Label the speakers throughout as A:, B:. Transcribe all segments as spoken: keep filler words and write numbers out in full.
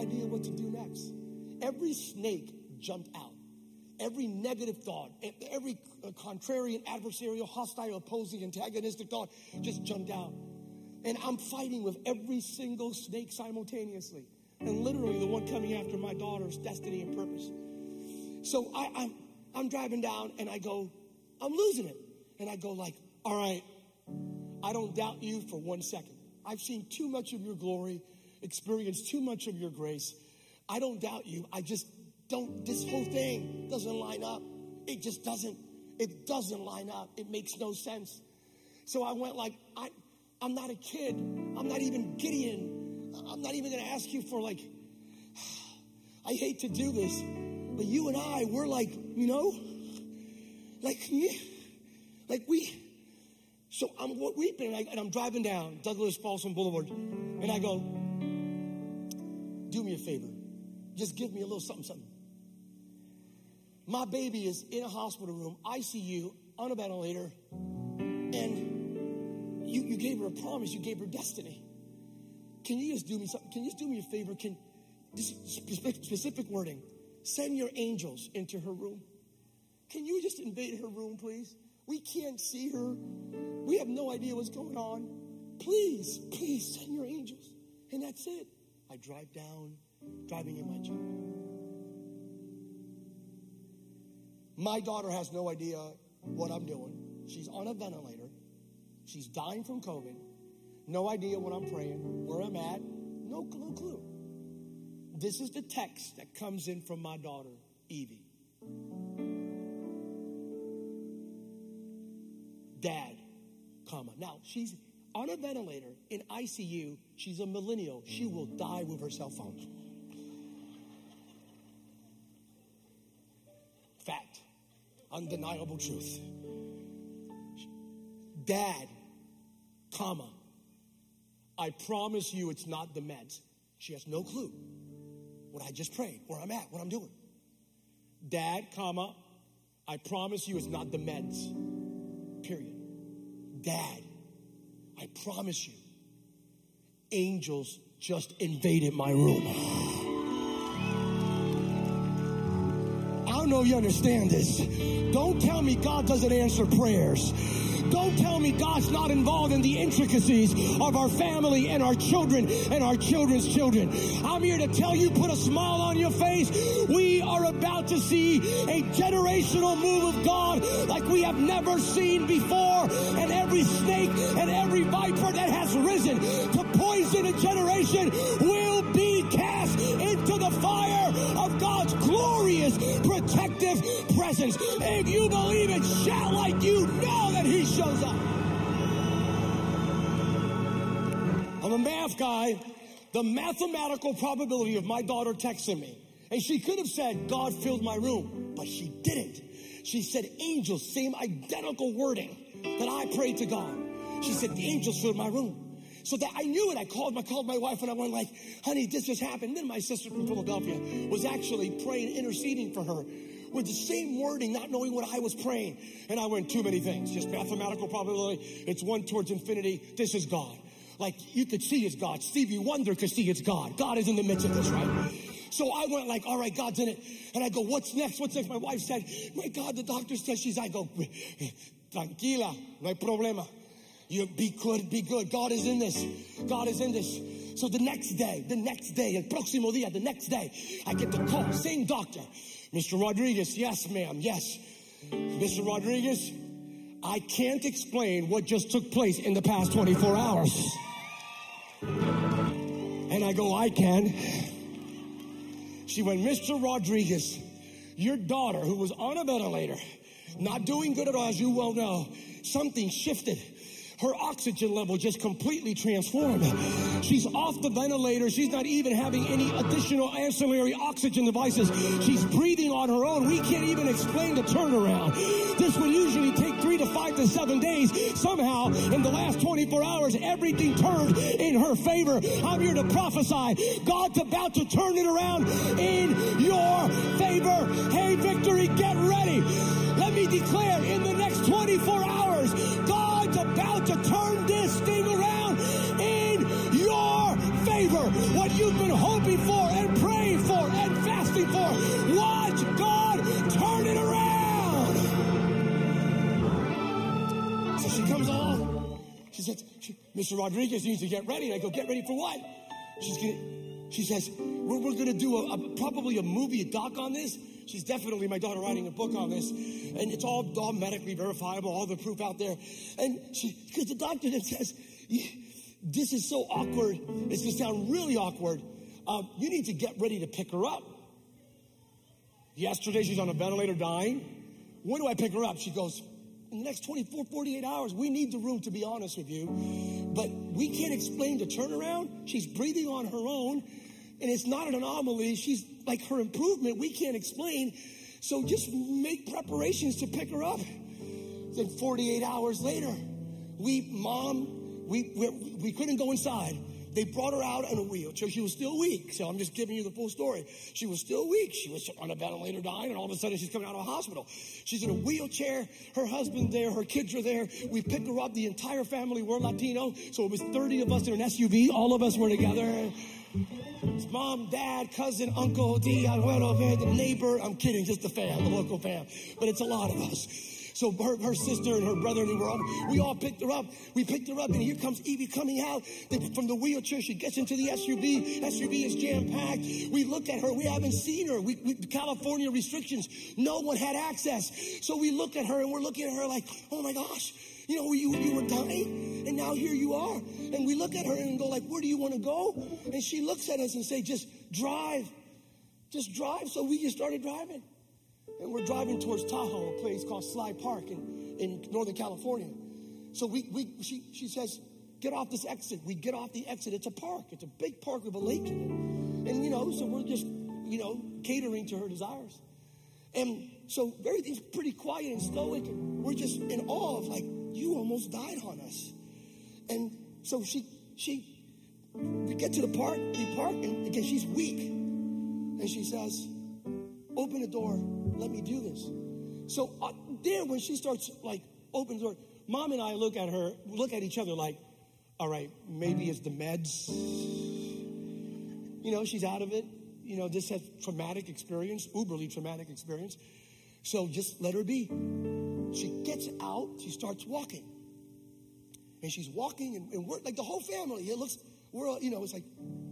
A: idea what to do next. Every snake jumped out. Every negative thought, every contrarian, adversarial, hostile, opposing, antagonistic thought just jumped out. And I'm fighting with every single snake simultaneously. And literally the one coming after my daughter's destiny and purpose. So I, I'm, I'm driving down and I go, I'm losing it. And I go like, all right, I don't doubt you for one second. I've seen too much of your glory, experienced too much of your grace. I don't doubt you. I just don't, this whole thing doesn't line up. It just doesn't, it doesn't line up. It makes no sense. So I went like, I, I'm not a kid. I'm not even Gideon. I'm not even going to ask you for like, I hate to do this, but you and I, we're like, you know, like, like we, so I'm weeping and, I, and I'm driving down Douglas Folsom Boulevard and I go, do me a favor. Just give me a little something, something. My baby is in a hospital room, I C U, on a ventilator, and you, you gave her a promise, you gave her destiny. Can you just do me something? Can you just do me a favor? Can this specific, specific wording? Send your angels into her room. Can you just invade her room, please? We can't see her. We have no idea what's going on. Please, please send your angels. And that's it. I drive down, driving in my Jeep. My daughter has no idea what I'm doing. She's on a ventilator. She's dying from COVID. No idea what I'm praying, where I'm at. No, no clue. This is the text that comes in from my daughter, Evie. Dad, comma. Now, she's on a ventilator in I C U. She's a millennial. She will die with her cell phone. Fact. Undeniable truth. Dad, comma. I promise you it's not the meds. She has no clue what I just prayed, where I'm at, what I'm doing. Dad, comma. I promise you it's not the meds. Period. Dad, I promise you, angels just invaded my room. I don't know if you understand this. Don't tell me God doesn't answer prayers. Don't tell me God's not involved in the intricacies of our family and our children and our children's children. I'm here to tell you, put a smile on your face. We are about to see a generational move of God like we have never seen before. And every snake and every viper that has risen to poison a generation will be cast into the fire of God's glorious protective presence. If you believe it, shout like you know that He shows up. I'm a math guy. The mathematical probability of my daughter texting me, and she could have said, God filled my room, but she didn't. She said, angels, same identical wording that I prayed to God. She said, the angels filled my room. So that I knew it. I called, I called my wife and I went like, honey, this just happened. And then my sister from Philadelphia was actually praying, interceding for her with the same wording, not knowing what I was praying. And I went, too many things. Just mathematical probability. It's one towards infinity. This is God. Like, you could see it's God. Stevie Wonder could see it's God. God is in the midst of this, right? So I went like, all right, God's in it. And I go, what's next? What's next? My wife said, my God, the doctor said she's, I go, tranquila, no hay problema. You be good, be good. God is in this. God is in this. So the next day, the next day, el próximo día, the next day, I get the call, same doctor. Mister Rodriguez, yes, ma'am, yes. Mister Rodriguez, I can't explain what just took place in the past twenty-four hours. And I go, I can. She went, Mister Rodriguez, your daughter, who was on a ventilator, not doing good at all, as you well know, something shifted. Her oxygen level just completely transformed. She's off the ventilator. She's not even having any additional ancillary oxygen devices. She's breathing on her own. We can't even explain the turnaround. This would usually take three to five to seven days. Somehow, in the last twenty-four hours, everything turned in her favor. I'm here to prophesy. God's about to turn it around in your favor. Hey, Victory, get ready. Let me declare, in the next twenty-four hours, God's about to turn this thing around in your favor. what you've been hoping for and praying for and fasting for. Watch God turn it around. So she comes along. She says, Mister Rodriguez needs to get ready. And I go, get ready for what? She's gonna, she says, we're, we're going to do a, a, probably a movie, a doc on this. She's definitely, my daughter, writing a book on this. And it's all, all medically verifiable, all the proof out there. And she, because the doctor then says, this is so awkward. It's going to sound really awkward. Um, you need to get ready to pick her up. Yesterday, she's on a ventilator dying. When do I pick her up? She goes, in the next twenty-four, forty-eight hours, we need the room, to be honest with you. But we can't explain the turnaround. She's breathing on her own, and it's not an anomaly. She's like her improvement, we can't explain. So just make preparations to pick her up. Then forty-eight hours later, we, mom, we, we, we couldn't go inside. They brought her out in a wheelchair. She was still weak. So I'm just giving you the full story. She was still weak. She was on a ventilator dying, and all of a sudden she's coming out of a hospital. She's in a wheelchair. Her husband there. Her kids are there. We picked her up. The entire family, we're Latino. So it was thirty of us in an S U V. All of us were together. It's mom, dad, cousin, uncle, tia, abuelo, the neighbor. I'm kidding, just the fam, the local fam. But it's a lot of us. So her, her sister and her brother, and we, were all, we all picked her up. We picked her up, and here comes Evie coming out from the wheelchair. She gets into the S U V. S U V is jam-packed. We look at her. We haven't seen her. We, we, California restrictions. No one had access. So we look at her, and we're looking at her like, oh, my gosh. You know, you, you were dying, and now here you are. And we look at her and go like, where do you want to go? And she looks at us and say, just drive. Just drive. So we just started driving. And we're driving towards Tahoe, a place called Sly Park in, in Northern California. So we, we she, she says, get off this exit. We get off the exit. It's a park. It's a big park with a lake in it. And, you know, so we're just, you know, catering to her desires. And so everything's pretty quiet and stoic. And we're just in awe of, like, you almost died on us. And so she, she, we get to the park, the park, and again, she's weak. And she says, open the door. Let me do this. So uh, there, when she starts like open the door, mom and I look at her, look at each other like, all right, maybe it's the meds. You know, she's out of it. You know, this has traumatic experience, uberly traumatic experience. So just let her be. She gets out. She starts walking. And she's walking, and, and we're like the whole family. It looks, we're all, you know, it's like,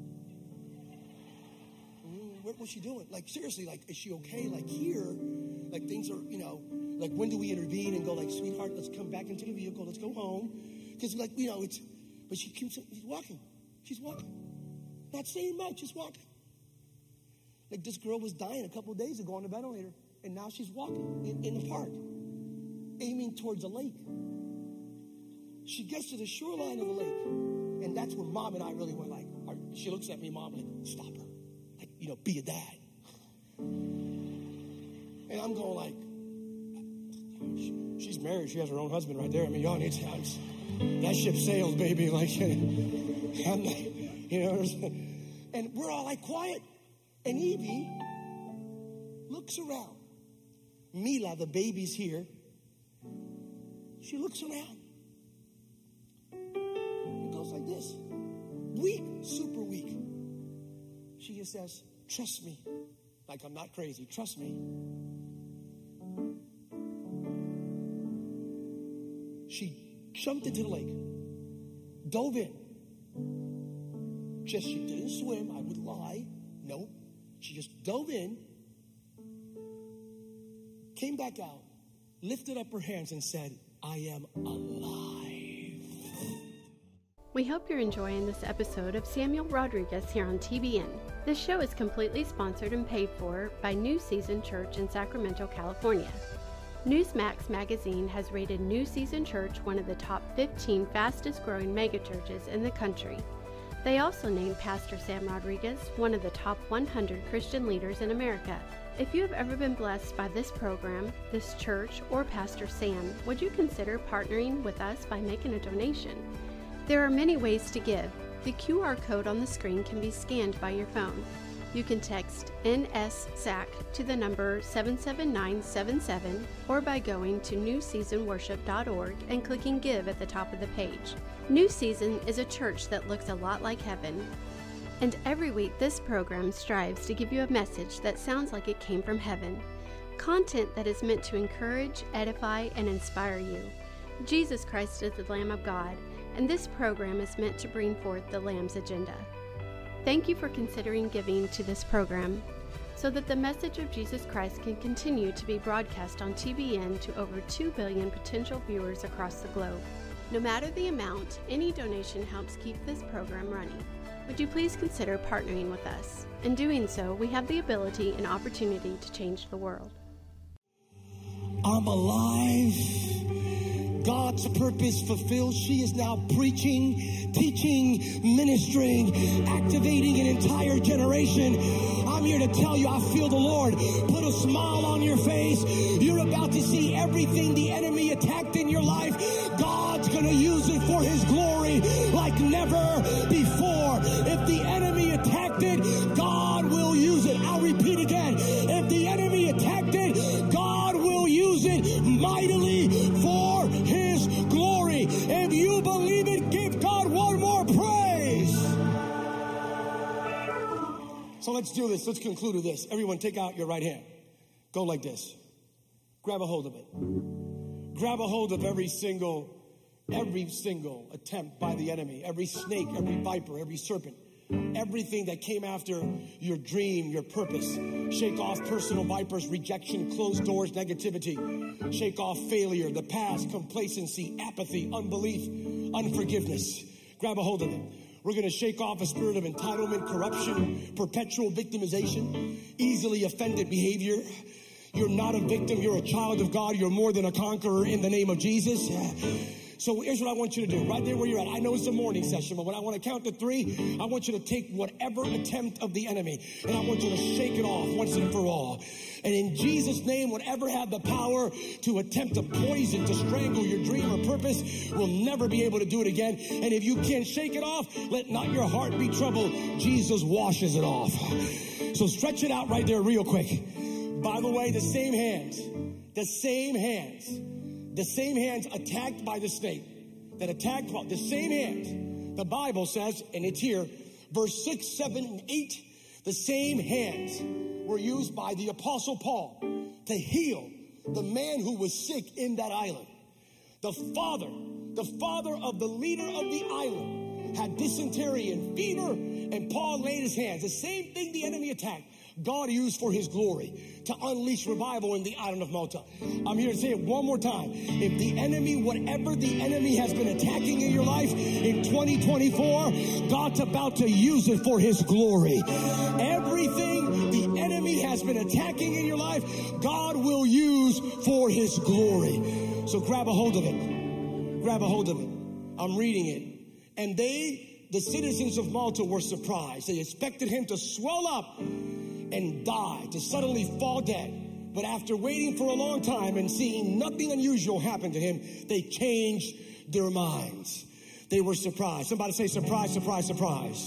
A: what was she doing? Like, seriously, like, is she okay? Like, here, like, things are, you know, like, when do we intervene and go, like, sweetheart, let's come back into the vehicle. Let's go home. Because, like, you know, it's, but she keeps, she's walking. She's walking. Not saying much, just walking. Like, this girl was dying a couple of days ago on the ventilator, and now she's walking in, in the park, aiming towards a lake. She gets to the shoreline of the lake, and that's when mom and I really went, like, she looks at me, mom, like, stop her. You know, be a dad. And I'm going like, she's married. She has her own husband right there. I mean, y'all need to, that ship sails, baby. Like, I'm not, you know. And we're all like quiet. And Evie looks around. Mila, the baby's here. She looks around. It goes like this. Weak, super weak. She just says, trust me. Like, I'm not crazy. Trust me. She jumped into the lake. Dove in. Just, she didn't swim. I would lie. No. She just dove in. Came back out. Lifted up her hands and said, I am alive.
B: We hope you're enjoying this episode of Samuel Rodriguez here on T B N. This show is completely sponsored and paid for by New Season Church in Sacramento, California. Newsmax magazine has rated New Season Church one of the top fifteen fastest growing megachurches in the country. They also named Pastor Sam Rodriguez one of the top one hundred Christian leaders in America. If you have ever been blessed by this program, this church, or Pastor Sam, would you consider partnering with us by making a donation? There are many ways to give. The Q R code on the screen can be scanned by your phone. You can text N S S A C to the number seven seven nine seven seven or by going to new season worship dot org and clicking Give at the top of the page. New Season is a church that looks a lot like heaven. And every week, this program strives to give you a message that sounds like it came from heaven. Content that is meant to encourage, edify, and inspire you. Jesus Christ is the Lamb of God, and this program is meant to bring forth the Lamb's agenda. Thank you for considering giving to this program so that the message of Jesus Christ can continue to be broadcast on T B N to over two billion potential viewers across the globe. No matter the amount, any donation helps keep this program running. Would you please consider partnering with us? In doing so, we have the ability and opportunity to change the world.
A: I'm alive. God's purpose fulfilled. She is now preaching, teaching, ministering, activating an entire generation. I'm here to tell you, I feel the Lord put a smile on your face. You're about to see everything the enemy attacked in your life. God's going to use it for his glory like never before. If the enemy attacked it, God will use it. I'll repeat again. If the enemy attacked it, God will use it mightily for his glory. If you believe it, give God one more praise. So let's do this. Let's conclude with this. Everyone take out your right hand. Go like this. Grab a hold of it. Grab a hold of every single, every single attempt by the enemy. Every snake, every viper, every serpent. Everything that came after your dream, your purpose. Shake off personal vipers, rejection, closed doors, negativity. Shake off failure, the past, complacency, apathy, unbelief, unforgiveness. Grab a hold of it. We're going to shake off a spirit of entitlement, corruption, perpetual victimization, easily offended behavior. You're not a victim. You're a child of God. You're more than a conqueror in the name of Jesus. So here's what I want you to do, right there where you're at. I know it's a morning session, but when I want to count to three, I want you to take whatever attempt of the enemy, and I want you to shake it off once and for all. And in Jesus' name, whatever had the power to attempt to poison, to strangle your dream or purpose, will never be able to do it again. And if you can't shake it off, let not your heart be troubled. Jesus washes it off. So stretch it out right there real quick. By the way, the same hands, the same hands, the same hands attacked by the snake, that attacked, the same hands, the Bible says, and it's here, verse six, seven, and eight, the same hands were used by the Apostle Paul to heal the man who was sick in that island. The father, the father of the leader of the island had dysentery and fever, and Paul laid his hands. The same thing the enemy attacked, God used for his glory to unleash revival in the island of Malta. I'm here to say it one more time. If the enemy, whatever the enemy has been attacking in your life in twenty twenty-four, God's about to use it for his glory. Everything the enemy has been attacking in your life, God will use for his glory. So grab a hold of it. Grab a hold of it. I'm reading it. And they, the citizens of Malta, were surprised. They expected him to swell up and die, to suddenly fall dead. But after waiting for a long time and seeing nothing unusual happen to him, they changed their minds. They were surprised. Somebody say surprise, surprise, surprise.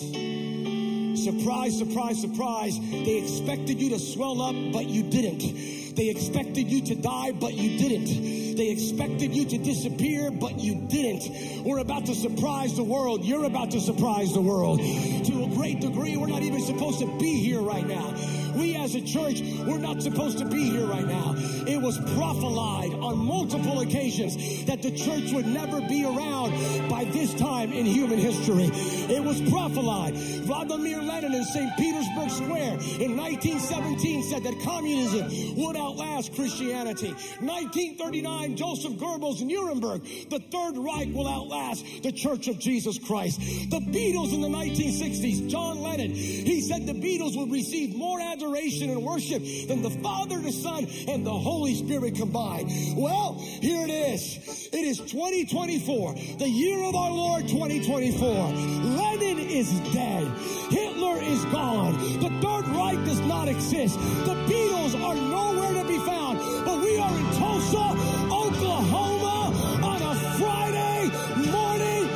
A: Surprise, surprise, surprise. They expected you to swell up, but you didn't. They expected you to die, but you didn't. They expected you to disappear, but you didn't. We're about to surprise the world. You're about to surprise the world. To a great degree, we're not even supposed to be here right now. We as a church, we're not supposed to be here right now. It was prophesied on multiple occasions that the church would never be around by this time in human history. It was prophesied. Vladimir Lenin in Saint Petersburg Square in nineteen seventeen said that communism would outlast Christianity. nineteen thirty-nine, Joseph Goebbels in Nuremberg, the Third Reich will outlast the Church of Jesus Christ. The Beatles in the nineteen sixties, John Lennon, he said the Beatles would receive more adoration and worship than the Father, the Son, and the Holy Spirit combined. Well, here it is. It is twenty twenty-four, the year of our Lord twenty twenty-four. Lenin is dead. Hitler is gone. The Third Reich does not exist. The Beatles are nowhere to be found. But we are in Tulsa, Oklahoma on a Friday morning.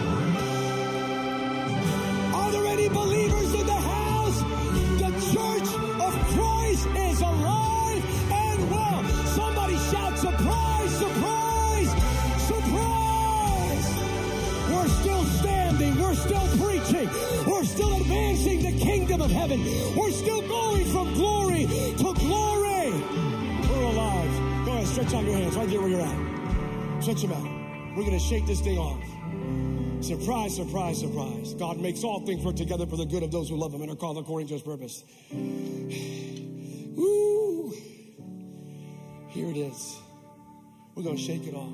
A: Are there any believers in the house? The Church of Christ is alive and well. Somebody shout surprise, surprise, surprise. We're still standing. We're still preaching. We're still advancing heaven. We're still going from glory to glory. We're alive. Go ahead, stretch out your hands right there where you're at. Stretch them out. We're going to shake this thing off. Surprise, surprise, surprise. God makes all things work together for the good of those who love him and are called according to his purpose. Woo. Here it is. We're going to shake it off.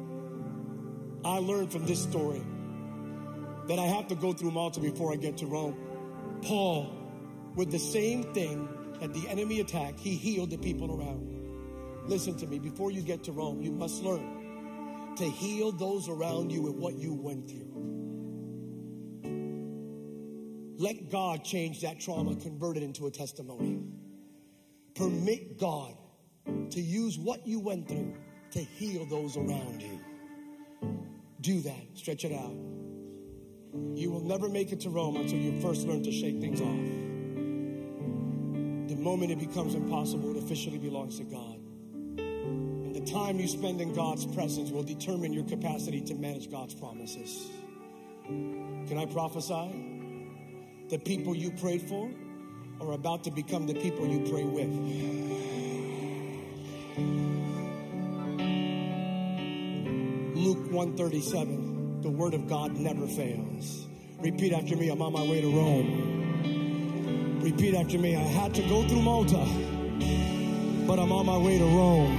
A: I learned from this story that I have to go through Malta before I get to Rome. Paul, with the same thing that the enemy attacked, he healed the people around. Listen to me, before you get to Rome, you must learn to heal those around you with what you went through. Let God change that trauma, convert it into a testimony. Permit God to use what you went through to heal those around you. Do that. Stretch it out. You will never make it to Rome until you first learn to shake things off. The moment it becomes impossible, it officially belongs to God. And the time you spend in God's presence will determine your capacity to manage God's promises. Can I prophesy? The people you prayed for are about to become the people you pray with. Luke one thirty-seven, the word of God never fails. Repeat after me, I'm on my way to Rome. Repeat after me, I had to go through Malta, but I'm on my way to Rome.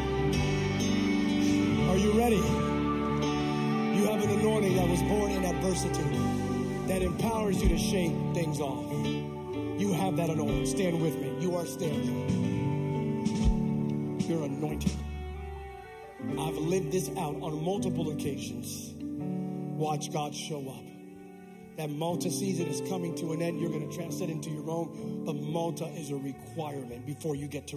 A: Are you ready? You have an anointing that was born in adversity that empowers you to shake things off. You have that anointing. Stand with me. You are standing. You're anointed. I've lived this out on multiple occasions. Watch God show up. That Malta season is coming to an end. You're going to transcend into your own. But Malta is a requirement before you get to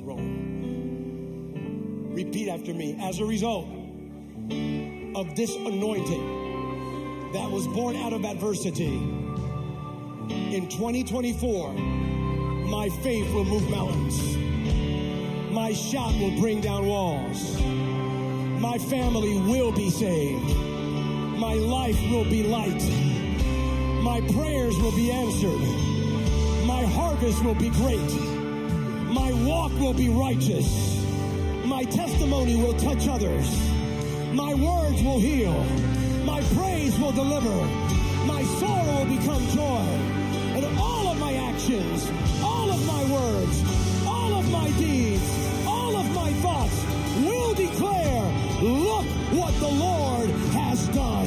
A: Rome. Repeat after me. As a result of this anointing that was born out of adversity, in twenty twenty-four, my faith will move mountains. My shout will bring down walls. My family will be saved. My life will be light. My prayers will be answered. My harvest will be great. My walk will be righteous. My testimony will touch others. My words will heal. My praise will deliver. My sorrow will become joy. And all of my actions, all of my words, all of my deeds, all of my thoughts will declare, look what the Lord has done.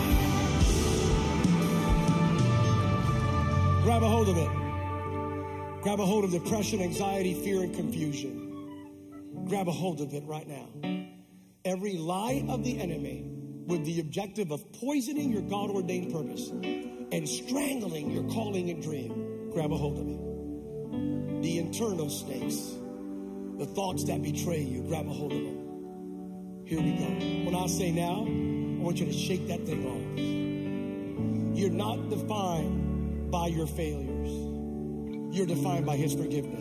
A: Grab a hold of it. Grab a hold of depression, anxiety, fear, and confusion. Grab a hold of it right now. Every lie of the enemy with the objective of poisoning your God-ordained purpose and strangling your calling and dream. Grab a hold of it. The internal snakes, the thoughts that betray you, grab a hold of them. Here we go. When I say now, I want you to shake that thing off. You're not defined by your failures. You're defined by his forgiveness.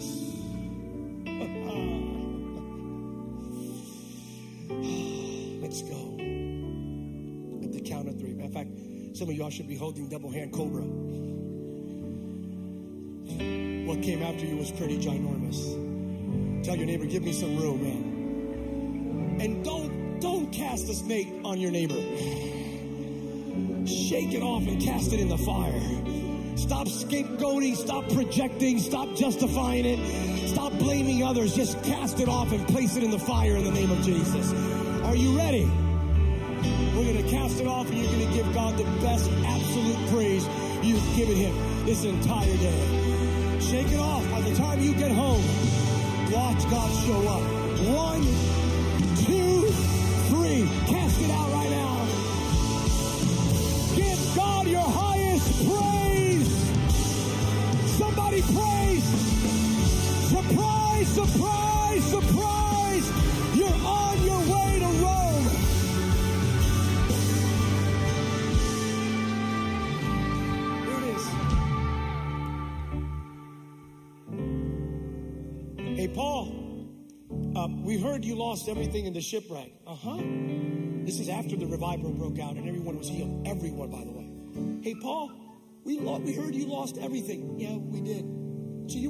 A: Let's go. At the count of three. In fact, some of y'all should be holding double hand cobra. What came after you was pretty ginormous. Tell your neighbor, give me some room, man. And don't, don't cast a snake on your neighbor. Shake it off and cast it in the fire. Stop scapegoating, stop projecting, stop justifying it. Stop blaming others. Just cast it off and place it in the fire in the name of Jesus. Are you ready? We're going to cast it off and you're going to give God the best absolute praise you've given him this entire day. Shake it off. By the time you get home, watch God show up. One, two, three. Cast it out right now. Give God your highest praise. Somebody praise. Surprise, surprise, surprise. You're on your way to Rome. Here it is. Hey, Paul, uh, we heard you lost everything in the shipwreck. Uh-huh. This is after the revival broke out and everyone was healed. Everyone, by the way. Hey, Paul, we lo- we heard you lost everything. Yeah, we did.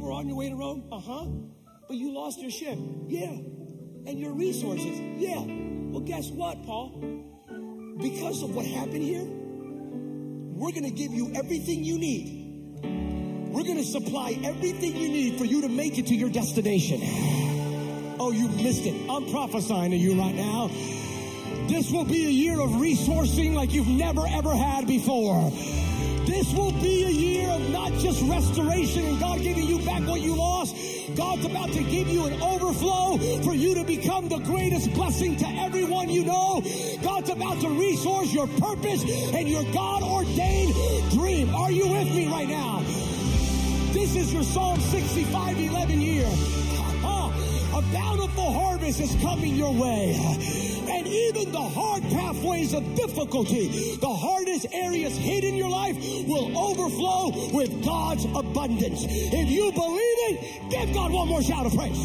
A: were on your way to Rome? Uh-huh. But you lost your ship. Yeah. And your resources. Yeah. Well, guess what, Paul? Because of what happened here, we're going to give you everything you need. We're going to supply everything you need for you to make it to your destination. Oh, you missed it. I'm prophesying to you right now. This will be a year of resourcing like you've never, ever had before. This will be a year of not just restoration and God giving you back what you lost. God's about to give you an overflow for you to become the greatest blessing to everyone you know. God's about to resource your purpose and your God-ordained dream. Are you with me right now? This is your Psalm sixty-five eleven year. A bountiful harvest is coming your way. And even the hard pathways of difficulty, the hardest areas hid in your life will overflow with God's abundance. If you believe it, give God one more shout of praise.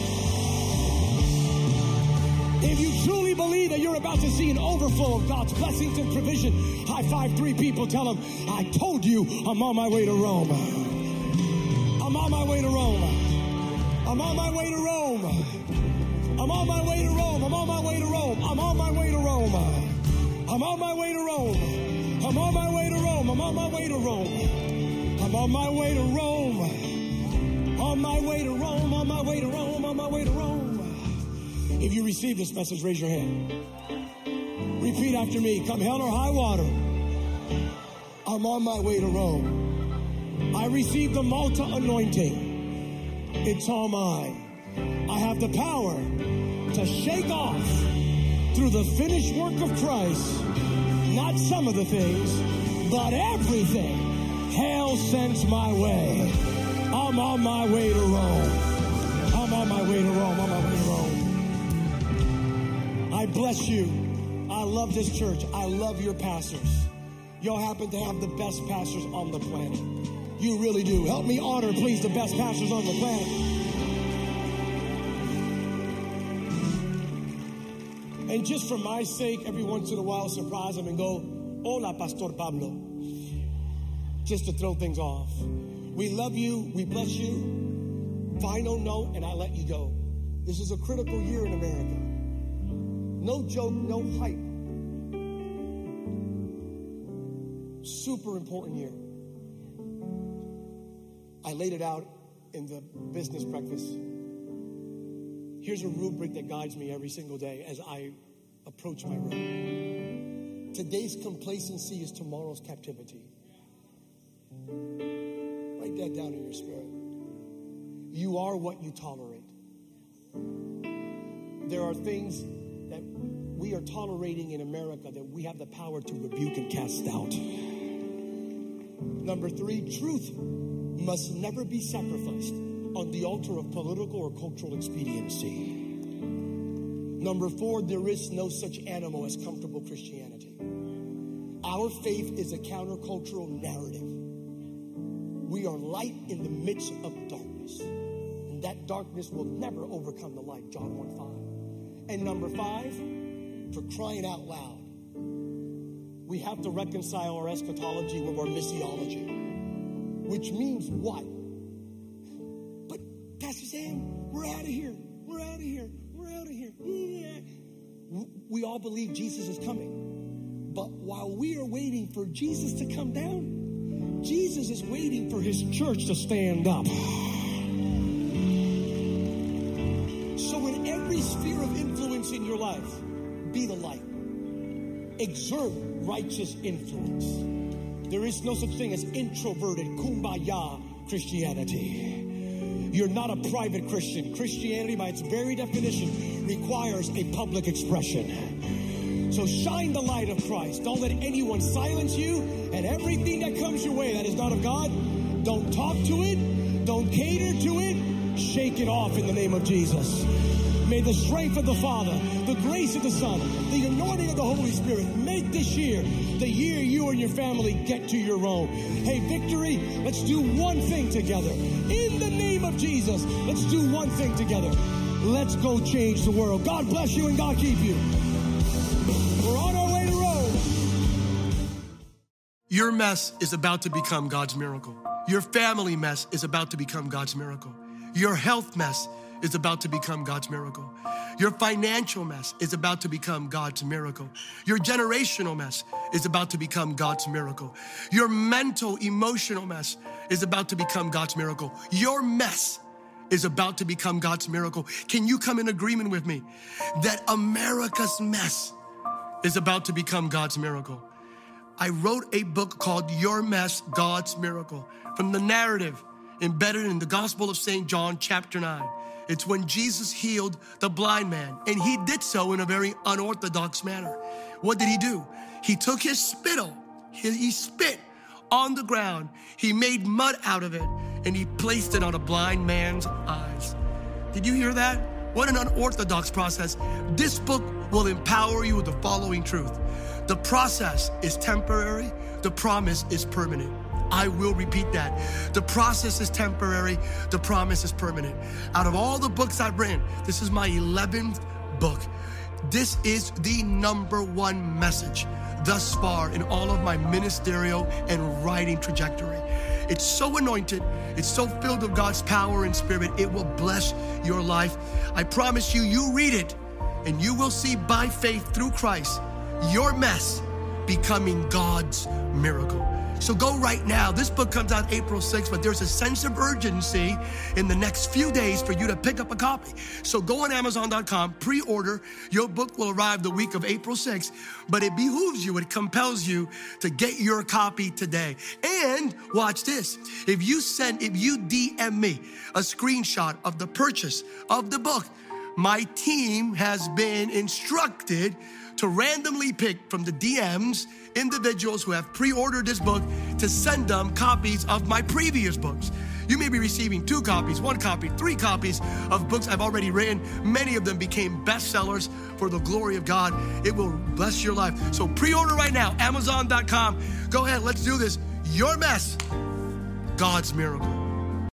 A: If you truly believe that you're about to see an overflow of God's blessings and provision, high five three people, tell them, I told you I'm on my way to Rome. I'm on my way to Rome. I'm on my way to Rome. I'm on my way to Rome. I'm on my way to Rome. I'm on my way to Rome. I'm on my way to Rome. I'm on my way to Rome. I'm on my way to Rome. I'm on my way to Rome. On my way to Rome. On my way to Rome. On my way to Rome. If you receive this message, raise your hand. Repeat after me. Come hell or high water. I'm on my way to Rome. I received the Malta anointing. It's all mine. I have the power to shake off through the finished work of Christ, not some of the things, but everything hell sends my way. I'm on my way to Rome. I'm on my way to Rome. I'm on my way to Rome. I bless you. I love this church. I love your pastors. Y'all happen to have the best pastors on the planet. You really do. Help me honor, please, the best pastors on the planet. And just for my sake, every once in a while, surprise them and go, hola, Pastor Pablo. Just to throw things off. We love you. We bless you. Final note, and I let you go. This is a critical year in America. No joke, no hype. Super important year. I laid it out in the business breakfast. Here's a rubric that guides me every single day as I approach my room. Today's complacency is tomorrow's captivity. Write that down in your spirit. You are what you tolerate. There are things that we are tolerating in America that we have the power to rebuke and cast out. Number three, truth must never be sacrificed on the altar of political or cultural expediency. Number four, there is no such animal as comfortable Christianity. Our faith is a countercultural narrative. We are light in the midst of darkness. And that darkness will never overcome the light, John one five. And number five, for crying out loud, we have to reconcile our eschatology with our missiology. Which means what? But Pastor Sam, we're out of here. We're out of here. We're out of here. Yeah. We all believe Jesus is coming. But while we are waiting for Jesus to come down, Jesus is waiting for his church to stand up. So in every sphere of influence in your life, be the light. Exert righteous influence. There is no such thing as introverted kumbaya Christianity. You're not a private Christian. Christianity, by its very definition, requires a public expression. So shine the light of Christ. Don't let anyone silence you. And everything that comes your way that is not of God, don't talk to it. Don't cater to it. Shake it off in the name of Jesus. May the strength of the Father, the grace of the Son, the anointing of the Holy Spirit make this year the year you and your family get to your own. Hey, Victory, let's do one thing together. In the name of Jesus, let's do one thing together. Let's go change the world. God bless you and God keep you. We're on our way to Rome. Your mess is about to become God's miracle. Your family mess is about to become God's miracle. Your health mess is about to become God's miracle. Your financial mess is about to become God's miracle. Your generational mess is about to become God's miracle. Your mental, emotional mess is about to become God's miracle. Your mess is about to become God's miracle. Can you come in agreement with me that America's mess is about to become God's miracle? I wrote a book called Your Mess, God's Miracle, from the narrative embedded in the Gospel of Saint John, chapter nine. It's when Jesus healed the blind man, and he did so in a very unorthodox manner. What did he do? He took his spittle, he, he spit on the ground, he made mud out of it, and he placed it on a blind man's eyes. Did you hear that? What an unorthodox process. This book will empower you with the following truth. The process is temporary, the promise is permanent. I will repeat that. The process is temporary, the promise is permanent. Out of all the books I've written, this is my eleventh book. This is the number one message thus far in all of my ministerial and writing trajectory. It's so anointed, it's so filled with God's power and spirit, it will bless your life. I promise you, you read it, and you will see by faith through Christ, your mess becoming God's miracle. So go right now. This book comes out April sixth, but there's a sense of urgency in the next few days for you to pick up a copy. So go on Amazon dot com, pre-order. Your book will arrive the week of April sixth, but it behooves you, it compels you to get your copy today. And watch this. If you send, if you D M me a screenshot of the purchase of the book, my team has been instructed to randomly pick from the D Ms individuals who have pre-ordered this book to send them copies of my previous books. You may be receiving two copies, one copy, three copies of books I've already written. Many of them became bestsellers for the glory of God. It will bless your life. So pre-order right now, Amazon dot com. Go ahead, let's do this. Your mess, God's miracle.